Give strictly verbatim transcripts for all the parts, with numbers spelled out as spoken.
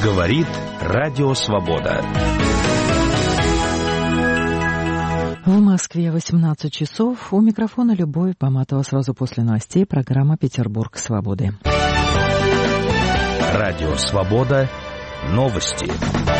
Говорит Радио Свобода. В Москве восемнадцать часов. У микрофона Любовь Баматова. Сразу после новостей программа «Петербург свободы». Радио Свобода. Новости.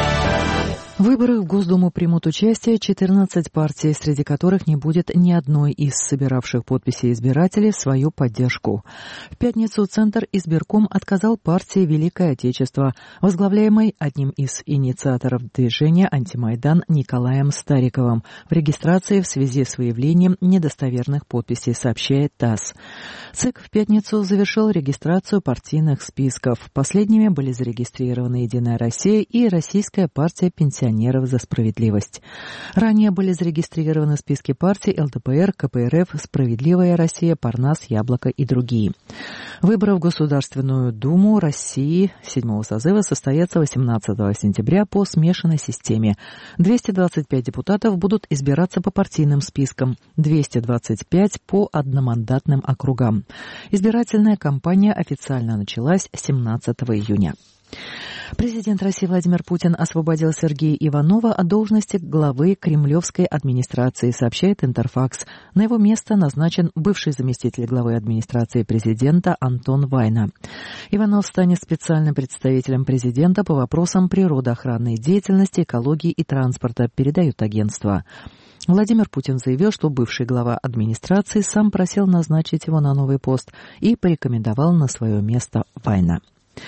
В выборах в Госдуму примут участие четырнадцать партий, среди которых не будет ни одной из собиравших подписи избирателей в свою поддержку. В пятницу Центр избирком отказал партии «Великое Отечество», возглавляемой одним из инициаторов движения «Антимайдан» Николаем Стариковым, в регистрации в связи с выявлением недостоверных подписей, сообщает ТАСС. ЦИК в пятницу завершил регистрацию партийных списков. Последними были зарегистрированы «Единая Россия» и Российская партия пенсионеров за справедливость. Ранее были зарегистрированы списки партий эл дэ пэ эр, ка пэ эр эф, «Справедливая Россия», «Парнас», «Яблоко» и другие. Выборы в Государственную Думу России седьмого созыва состоятся восемнадцатого сентября по смешанной системе. двести двадцать пять депутатов будут избираться по партийным спискам, двести двадцать пять по одномандатным округам. Избирательная кампания официально началась семнадцатого июня. Президент России Владимир Путин освободил Сергея Иванова от должности главы кремлевской администрации, сообщает Интерфакс. На его место назначен бывший заместитель главы администрации президента Антон Вайна. Иванов станет специальным представителем президента по вопросам природоохранной деятельности, экологии и транспорта, передает агентство. Владимир Путин заявил, что бывший глава администрации сам просил назначить его на новый пост и порекомендовал на свое место Вайна.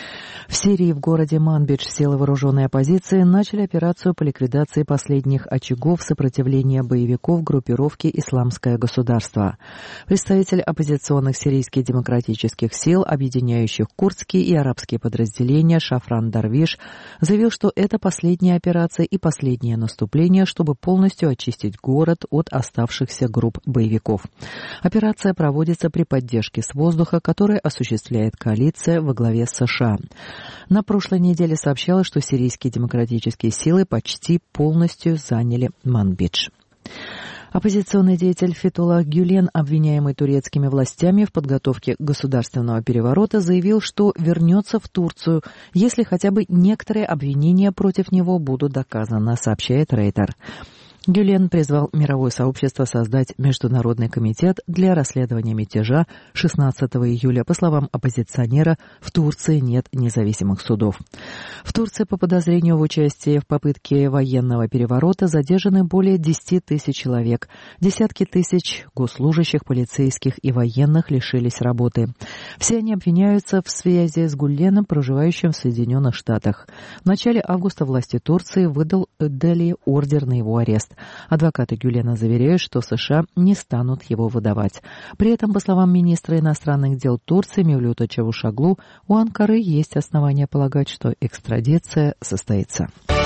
В Сирии в городе Манбидж силы вооруженной оппозиции начали операцию по ликвидации последних очагов сопротивления боевиков группировки «Исламское государство». Представитель оппозиционных сирийских демократических сил, объединяющих курдские и арабские подразделения, Шафран Дарвиш, заявил, что это последняя операция и последнее наступление, чтобы полностью очистить город от оставшихся групп боевиков. Операция проводится при поддержке с воздуха, которую осуществляет коалиция во главе с США. На прошлой неделе сообщалось, что сирийские демократические силы почти полностью заняли Манбидж. Оппозиционный деятель Фетхуллах Гюлен, обвиняемый турецкими властями в подготовке государственного переворота, заявил, что вернется в Турцию, если хотя бы некоторые обвинения против него будут доказаны, сообщает Рейтер. Гюлен призвал мировое сообщество создать Международный комитет для расследования мятежа шестнадцатого июля. По словам оппозиционера, в Турции нет независимых судов. В Турции по подозрению в участии в попытке военного переворота задержаны более десяти тысяч человек. Десятки тысяч госслужащих, полицейских и военных лишились работы. Все они обвиняются в связи с Гюленом, проживающим в Соединенных Штатах. В начале августа власти Турции выдал дали ордер на его арест. Адвокаты Гюлена заверяют, что США не станут его выдавать. При этом, по словам министра иностранных дел Турции Мевлюта Чавушоглу, у Анкары есть основания полагать, что экстрадиция состоится.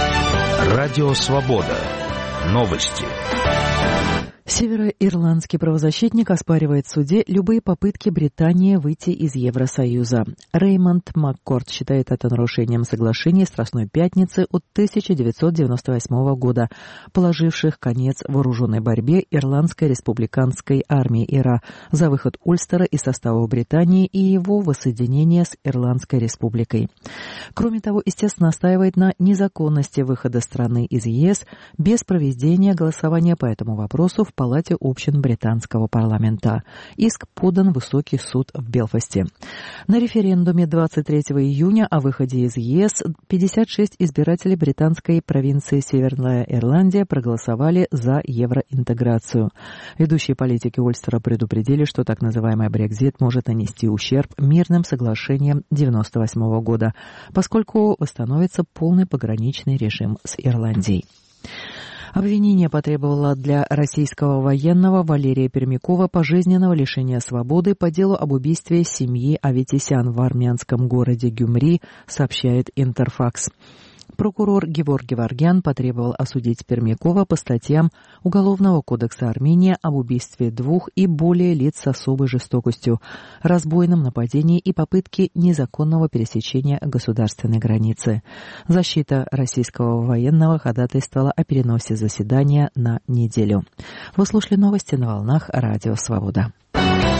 Радио Свобода. Новости. Североирландский правозащитник оспаривает в суде любые попытки Британии выйти из Евросоюза. Реймонд Маккорд считает это нарушением соглашений Страстной Пятницы от тысяча девятьсот девяносто восьмого года, положивших конец вооруженной борьбе Ирландской республиканской армии ИРА за выход Ульстера из состава Британии и его воссоединение с Ирландской республикой. Кроме того, естественно, настаивает на незаконности выхода страны из ЕС без проведения голосования по этому вопросу в Палате общин британского парламента. Иск подан в Высокий суд в Белфасте. На референдуме двадцать третьего июня о выходе из ЕС пятьдесят шесть избирателей британской провинции Северная Ирландия проголосовали за евроинтеграцию. Ведущие политики Ульстера предупредили, что так называемый Брексит может нанести ущерб мирным соглашениям девяносто восьмого года, поскольку восстановится полный пограничный режим с Ирландией. Обвинение потребовало для российского военного Валерия Пермякова пожизненного лишения свободы по делу об убийстве семьи Аветисян в армянском городе Гюмри, сообщает Интерфакс. Прокурор Гевор Геворгян потребовал осудить Пермякова по статьям Уголовного кодекса Армении об убийстве двух и более лиц с особой жестокостью, разбойном нападении и попытке незаконного пересечения государственной границы. Защита российского военного ходатайствовала о переносе заседания на неделю. Вы слушали новости на волнах Радио Свобода.